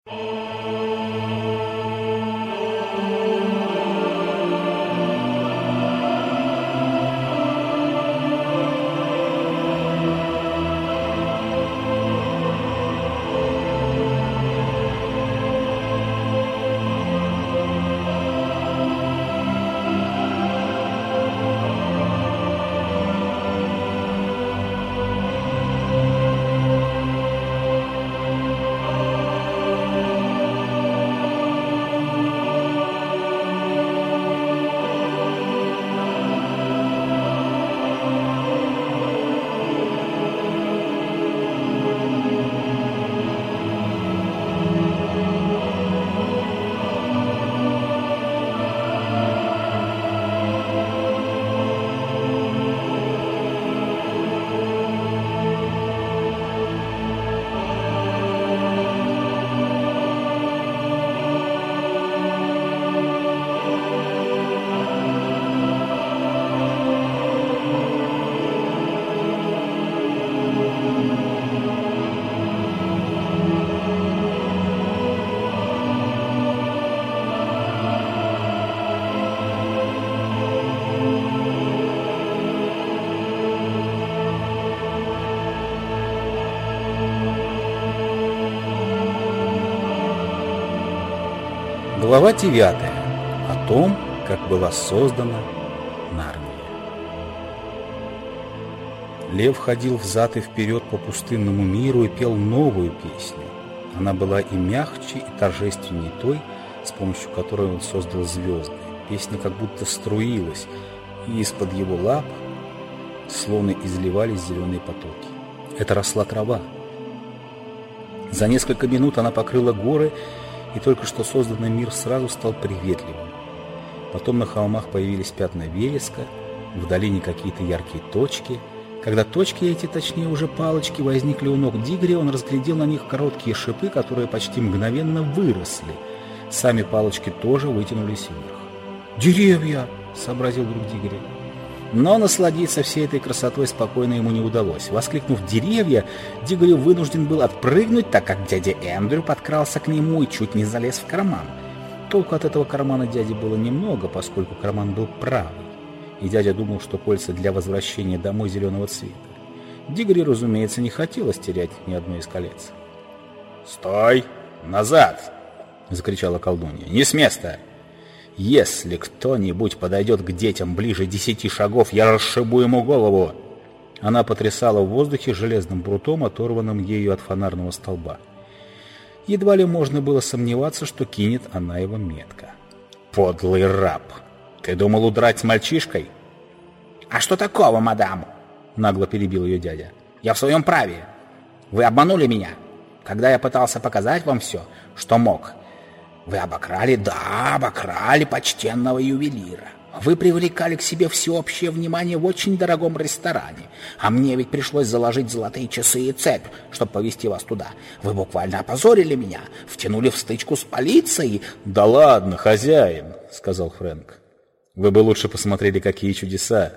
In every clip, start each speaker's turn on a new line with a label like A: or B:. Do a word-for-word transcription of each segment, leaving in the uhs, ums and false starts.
A: Глава девятая. О том, как была создана Нарния. Лев ходил взад и вперед по пустынному миру и пел новую песню. Она была и мягче, и торжественнее той, с помощью которой он создал звезды. Песня как будто струилась, и из-под его лап словно изливались зеленые потоки. Это росла трава. За несколько минут она покрыла горы, и только что созданный мир сразу стал приветливым. Потом на холмах появились пятна вереска, в долине какие-то яркие точки. Когда точки эти, точнее уже палочки, возникли у ног Дигоря, он разглядел на них короткие шипы, которые почти мгновенно выросли. Сами палочки тоже вытянулись вверх. «Деревья!» — сообразил вдруг Дигорь. Но насладиться всей этой красотой спокойно ему не удалось. Воскликнув «деревья», Дигорь вынужден был отпрыгнуть, так как дядя Эндрю подкрался к нему и чуть не залез в карман. Толку от этого кармана дяди было немного, поскольку карман был правый, и дядя думал, что кольца для возвращения домой зеленого цвета. Дигорю, разумеется, не хотелось терять ни одно из колец. «Стой! Назад!» — закричала колдунья. «Не с места! Если кто-нибудь подойдет к детям ближе десяти шагов, я расшибу ему голову!» Она потрясала в воздухе железным прутом, оторванным ею от фонарного столба. Едва ли можно было сомневаться, что кинет она его метко. «Подлый раб! Ты думал удрать с мальчишкой?» «А что такого, мадам?» — нагло перебил ее дядя. «Я в своем праве. Вы обманули меня, когда я пытался показать вам все, что мог. Вы обокрали, да, обокрали почтенного ювелира. Вы привлекали к себе всеобщее внимание в очень дорогом ресторане. А мне ведь пришлось заложить золотые часы и цепь, чтобы повезти вас туда. Вы буквально опозорили меня, втянули в стычку с полицией». «Да ладно, хозяин», — сказал Фрэнк. «Вы бы лучше посмотрели, какие чудеса».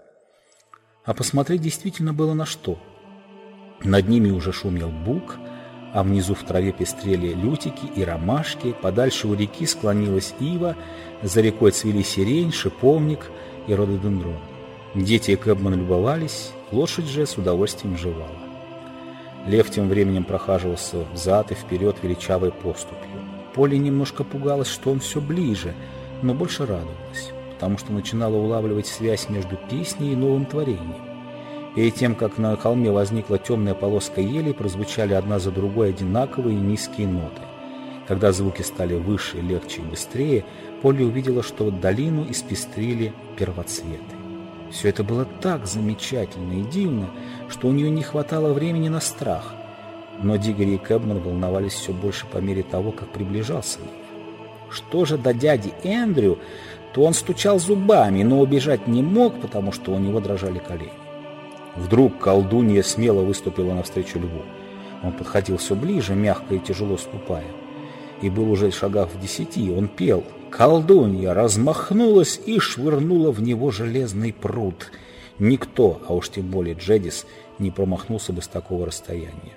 A: А посмотреть действительно было на что. Над ними уже шумел бук, а внизу в траве пестрели лютики и ромашки, подальше у реки склонилась ива, за рекой цвели сирень, шиповник и рододендрон. Дети и Кэбман любовались, лошадь же с удовольствием жевала. Лев тем временем прохаживался взад и вперед величавой поступью. Полли немножко пугалась, что он все ближе, но больше радовалась, потому что начинала улавливать связь между песней и новым творением. Перед тем, как на холме возникла темная полоска ели, прозвучали одна за другой одинаковые низкие ноты. Когда звуки стали выше, легче и быстрее, Полли увидела, что долину испестрили первоцветы. Все это было так замечательно и дивно, что у нее не хватало времени на страх. Но Дигори и Кэбман волновались все больше по мере того, как приближался Лев. Что же до дяди Эндрю, то он стучал зубами, но убежать не мог, потому что у него дрожали колени. Вдруг колдунья смело выступила навстречу льву. Он подходил все ближе, мягко и тяжело ступая. И был уже в шагах в десяти. Он пел. Колдунья размахнулась и швырнула в него железный прут. Никто, а уж тем более Джедис, не промахнулся бы с такого расстояния.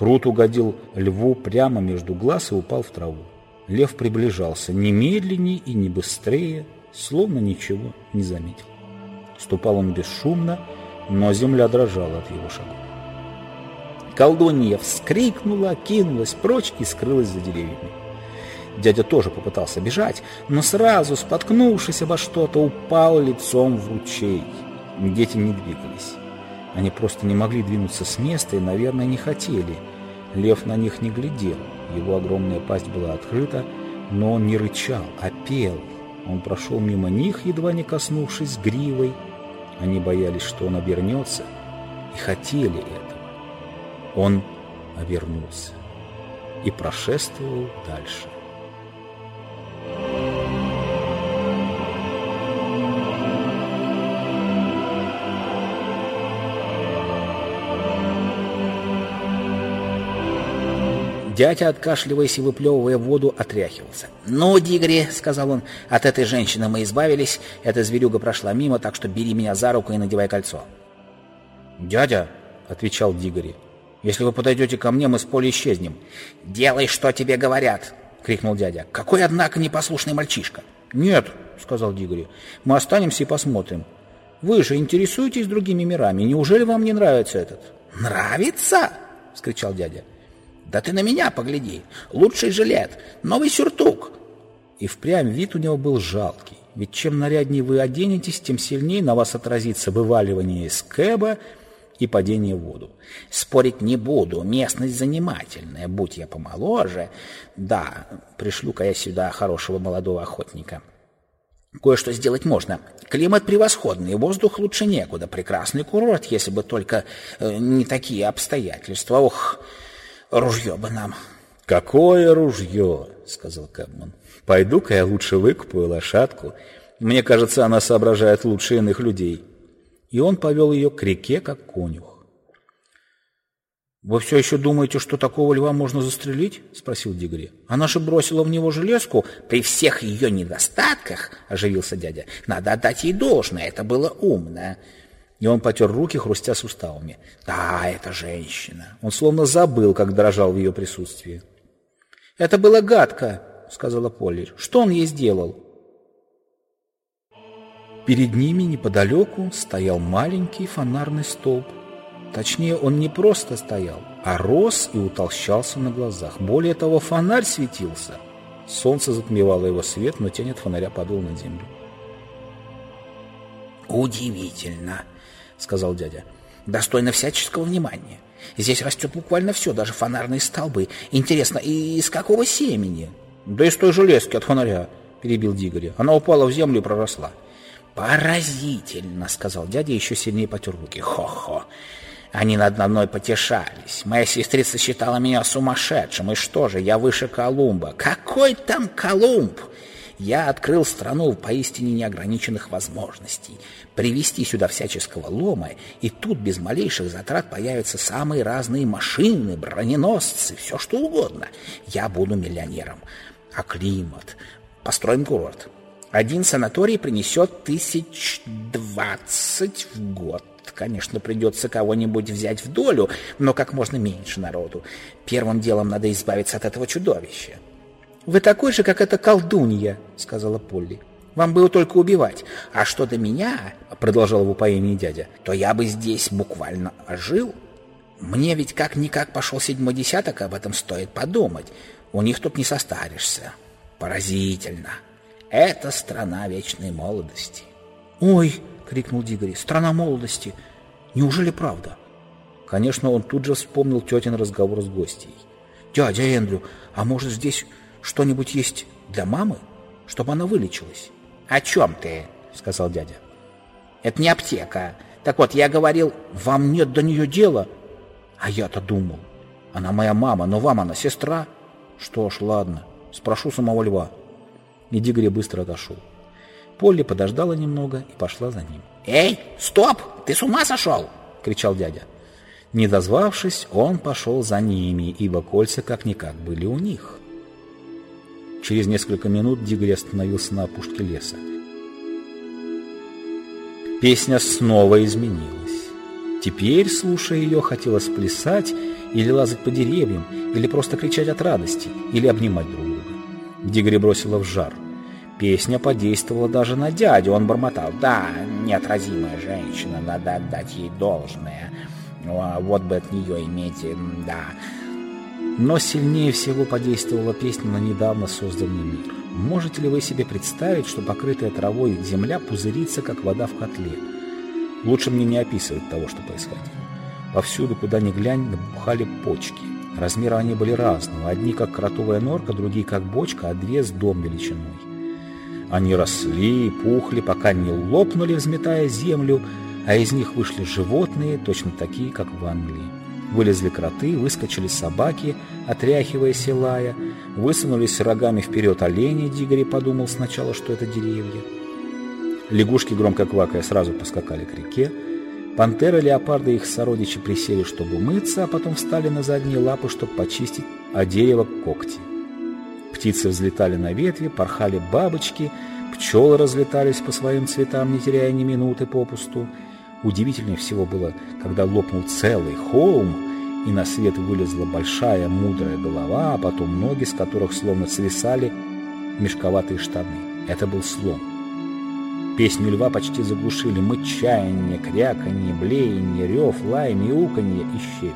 A: Прут угодил льву прямо между глаз и упал в траву. Лев приближался ни медленнее и ни быстрее, словно ничего не заметил. Ступал он бесшумно, но земля дрожала от его шагов. Колдунья вскрикнула, кинулась прочь и скрылась за деревьями. Дядя тоже попытался бежать, но сразу, споткнувшись обо что-то, упал лицом в ручей. Дети не двигались. Они просто не могли двинуться с места и, наверное, не хотели. Лев на них не глядел. Его огромная пасть была открыта, но он не рычал, а пел. Он прошел мимо них, едва не коснувшись гривой. Они боялись, что он обернется, и хотели этого. Он обернулся и прошествовал дальше.
B: Дядя, откашливаясь и выплевывая воду, отряхивался. «Ну, Дигори, — сказал он, — от этой женщины мы избавились. Эта зверюга прошла мимо, так что бери меня за руку и надевай кольцо».
A: «Дядя, — отвечал Дигори, — если вы подойдете ко мне, мы с поля исчезнем».
B: «Делай, что тебе говорят! — крикнул дядя. — Какой, однако, непослушный мальчишка!»
A: «Нет, — сказал Дигори, — мы останемся и посмотрим. Вы же интересуетесь другими мирами. Неужели вам не нравится этот?»
B: «Нравится? — вскричал дядя. Да ты на меня погляди! Лучший жилет, новый сюртук!»
A: И впрямь вид у него был жалкий. Ведь чем наряднее вы оденетесь, тем сильнее на вас отразится вываливание из кэба и падение в воду.
B: «Спорить не буду, местность занимательная, будь я помоложе. Да, пришлю-ка я сюда хорошего молодого охотника. Кое-что сделать можно. Климат превосходный, воздух лучше некуда, прекрасный курорт, если бы только э, не такие обстоятельства. Ох, ружье бы нам».
A: «Какое ружье?» — сказал Кэбман. «Пойду-ка я лучше выкупаю лошадку. Мне кажется, она соображает лучше иных людей». И он повел ее к реке, как конюх. «Вы все еще думаете, что такого льва можно застрелить?» — спросил Дигори. «Она же бросила в него железку».
B: «При всех ее недостатках, — оживился дядя, — надо отдать ей должное, это было умно».
A: И он потер руки, хрустя суставами.
B: «Да, это женщина».
A: Он словно забыл, как дрожал в ее присутствии.
B: «Это было гадко, — сказала Полли. — Что он ей сделал?»
A: Перед ними неподалеку стоял маленький фонарный столб. Точнее, он не просто стоял, а рос и утолщался на глазах. Более того, фонарь светился. Солнце затмевало его свет, но тень от фонаря падала на землю.
B: «Удивительно, — сказал дядя, — достойно всяческого внимания. Здесь растет буквально все, даже фонарные столбы. Интересно, и из какого семени?»
A: «Да из той железки от фонаря, — перебил Дигори. Она упала в землю и проросла».
B: «Поразительно, — сказал дядя, еще сильнее потер руки. Хо-хо! Они надо мной потешались. Моя сестрица считала меня сумасшедшим. И что же, я выше Колумба. Какой там Колумб? Я открыл страну поистине неограниченных возможностей. Привезти сюда всяческого лома, и тут без малейших затрат появятся самые разные машины, броненосцы, все что угодно. Я буду миллионером. А климат? Построим курорт. Один санаторий принесет тысяч двадцать в год. Конечно, придется кого-нибудь взять в долю, но как можно меньше народу. Первым делом надо избавиться от этого чудовища». «Вы такой же, как эта колдунья, — сказала Полли. — Вам было только убивать. А что до меня, — продолжал в упоении дядя, — то я бы здесь буквально ожил. Мне ведь как-никак пошел седьмой десяток, об этом стоит подумать. У них тут не состаришься. Поразительно. Это страна вечной молодости».
A: «Ой, — крикнул Дигори, — страна молодости. Неужели правда?» Конечно, он тут же вспомнил тетин разговор с гостьей. «Дядя Эндрю, а может, здесь что-нибудь есть для мамы, чтобы она вылечилась?»
B: «О чем ты?» — сказал дядя. «Это не аптека. Так вот, я говорил...»
A: «Вам нет до нее дела?» «А я-то думал. Она моя мама, но вам она сестра». «Что ж, ладно, спрошу самого льва». И Дигори быстро отошел. Полли подождала немного и пошла за ним.
B: «Эй, стоп! Ты с ума сошел?» — кричал дядя.
A: Не дозвавшись, он пошел за ними, ибо кольца как-никак были у них. Через несколько минут Дигори остановился на опушке леса. Песня снова изменилась. Теперь, слушая ее, хотелось плясать или лазать по деревьям, или просто кричать от радости, или обнимать друг друга. Дигори бросила в жар. Песня подействовала даже на дядю. Он бормотал: «Да, неотразимая женщина, надо отдать ей должное. Вот бы от нее иметь, да». Но сильнее всего подействовала песня на недавно созданный мир. Можете ли вы себе представить, что покрытая травой земля пузырится, как вода в котле? Лучше мне не описывать того, что происходило. Повсюду, куда ни глянь, набухали почки. Размеры они были разного. Одни, как кротовая норка, другие, как бочка, а две с дом величиной. Они росли и пухли, пока не лопнули, взметая землю, а из них вышли животные, точно такие, как в Англии. Вылезли кроты, выскочили собаки, отряхиваясь и лая, высунулись рогами вперед олени. Дигори подумал сначала, что это деревья. Лягушки, громко квакая, сразу поскакали к реке. Пантеры, леопарды и их сородичи присели, чтобы мыться, а потом встали на задние лапы, чтобы почистить от дерева когти. Птицы взлетали на ветви, порхали бабочки, пчелы разлетались по своим цветам, не теряя ни минуты попусту. Удивительнее всего было, когда лопнул целый холм, и на свет вылезла большая мудрая голова, а потом ноги, с которых словно свисали мешковатые штаны. Это был слон. Песню льва почти заглушили мычание, кряканье, блеяние, рев, лай, мяуканье и щебет.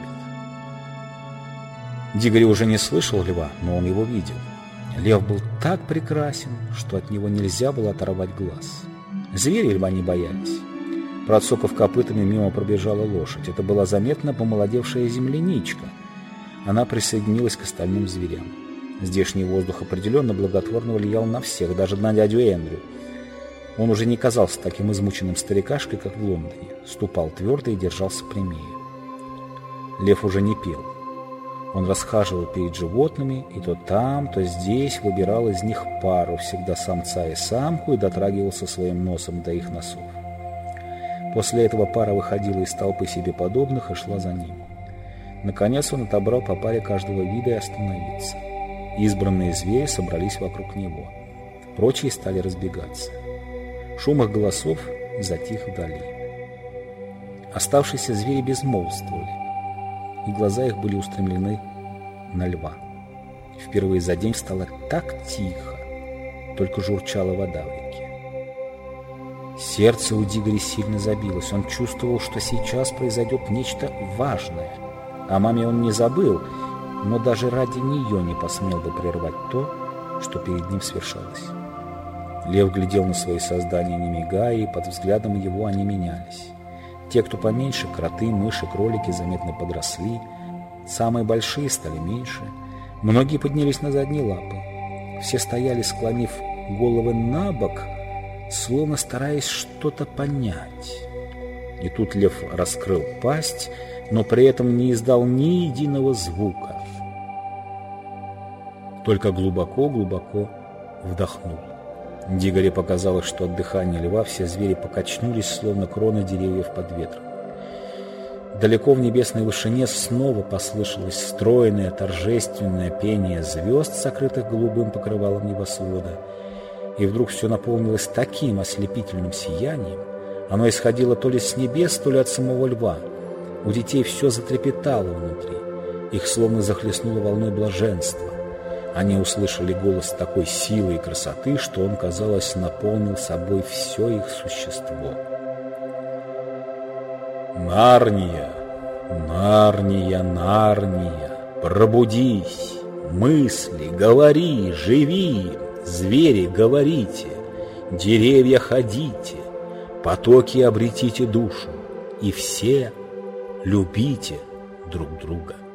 A: Дигори уже не слышал льва, но он его видел. Лев был так прекрасен, что от него нельзя было оторвать глаз. Звери льва не боялись. Процокав копытами, мимо пробежала лошадь. Это была заметно помолодевшая земляничка. Она присоединилась к остальным зверям. Здешний воздух определенно благотворно влиял на всех, даже на дядю Эндрю. Он уже не казался таким измученным старикашкой, как в Лондоне. Ступал твердо и держался прямее. Лев уже не пел. Он расхаживал перед животными, и то там, то здесь выбирал из них пару, всегда самца и самку, и дотрагивался своим носом до их носов. После этого пара выходила из толпы себе подобных и шла за ним. Наконец он отобрал по паре каждого вида и остановился. Избранные звери собрались вокруг него. Прочие стали разбегаться. Шум их голосов затих вдали. Оставшиеся звери безмолвствовали, и глаза их были устремлены на льва. Впервые за день стало так тихо, только журчала вода в реке. Сердце у Дигори сильно забилось. Он чувствовал, что сейчас произойдет нечто важное. О маме он не забыл, но даже ради нее не посмел бы прервать то, что перед ним свершалось. Лев глядел на свои создания, не мигая, и под взглядом его они менялись. Те, кто поменьше, кроты, мыши, кролики, заметно подросли. Самые большие стали меньше. Многие поднялись на задние лапы. Все стояли, склонив головы на бок, словно стараясь что-то понять. И тут лев раскрыл пасть, но при этом не издал ни единого звука. Только глубоко-глубоко вдохнул. Дигори показалось, что от дыхания льва все звери покачнулись, словно кроны деревьев под ветром. Далеко в небесной вышине снова послышалось стройное торжественное пение звезд, сокрытых голубым покрывалом небосвода. И вдруг все наполнилось таким ослепительным сиянием. Оно исходило то ли с небес, то ли от самого льва. У детей все затрепетало внутри. Их словно захлестнуло волной блаженства. Они услышали голос такой силы и красоты, что он, казалось, наполнил собой все их существо. Нарния, Нарния, Нарния, пробудись, мысли, говори, живи, звери, говорите, деревья, ходите, потоки обретите душу, и все любите друг друга.